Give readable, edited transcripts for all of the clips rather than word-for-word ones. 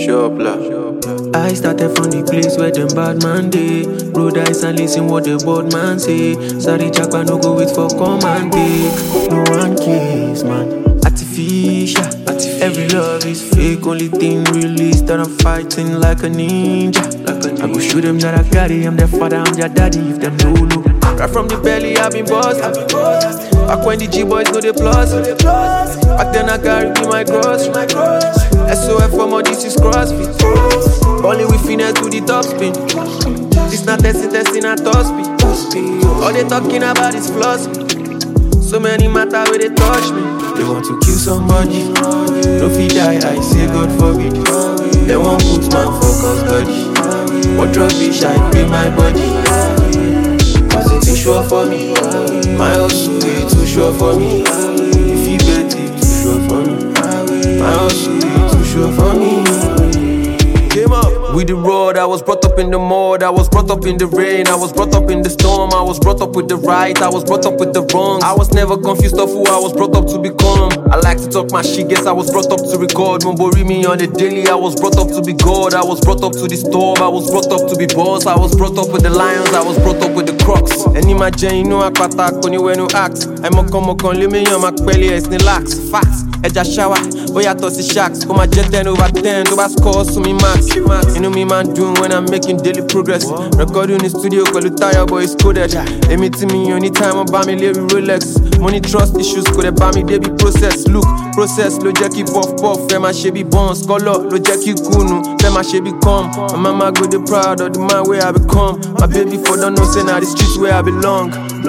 Sure, blah. I started from the place where them bad man dey. Roll dice and listen what the board man say. Sorry, Jackpa no go wait for command take. No one cares, man. Artificial. Every love is fake. Only thing real is that I'm fighting like a ninja. I go show them that I got it. I'm their father, I'm their daddy. If them no look. Right from the belly, I've been bossed. Back when the G-boys know the plus. Back then I carry be my cross. SOF for more, this is CrossFit. Only with finesse to the top spin. This not testing at top speed. All they talking about is floss. So many matter where they touch me. They want to kill somebody. No fit die, I say God forbid. They won't put man for custody. What drug bitch, I pay my body. Cause it too sure for me. My hustle is too sure for me. If you bet it, too sure for me. My hustle is too sure for me. Came up with the road, I was brought up in the mud, I was brought up in the rain, I was brought up in the storm, I was brought up with the right, I was brought up with the wrong. I was never confused of who I was brought up to become. I like to talk my shit, guess I was brought up to record. Mumbori me on the daily, I was brought up to be God, I was brought up to the storm, I was brought up to be boss, I was brought up with the lions, I was brought up with the crocs. Any my Jane, no akpata, anywhere no axe. I'm a come let me on my belly, it's relax, facts. Eja shower, oya tossy shacks. Come my jet 10 over 10, do I score so me max. You know me man doing when I'm making daily progress. Recording in the studio, call it tire boy, it's coded. Anything me anytime I buy me Larry Rolex. Money trust issues, could they buy me baby process. Look, process, lo jackie puff puff. Fema shebi bones, color, lo jackie kunu. Fema shebi come. My mama go the proud of the man where I become. My baby for don't know say now the streets where I belong.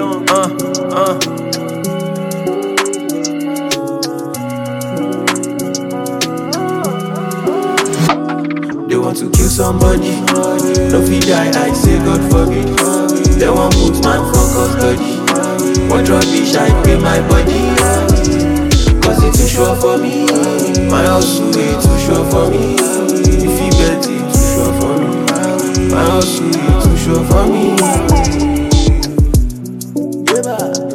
They want to kill somebody. No fit die, I say God forbid. They want put man for custody. What drug bitch, I pay my body. Cause it's too sure for me. My hustle is too sure for me. If you bet it, too sure for me. My hustle is too sure for me.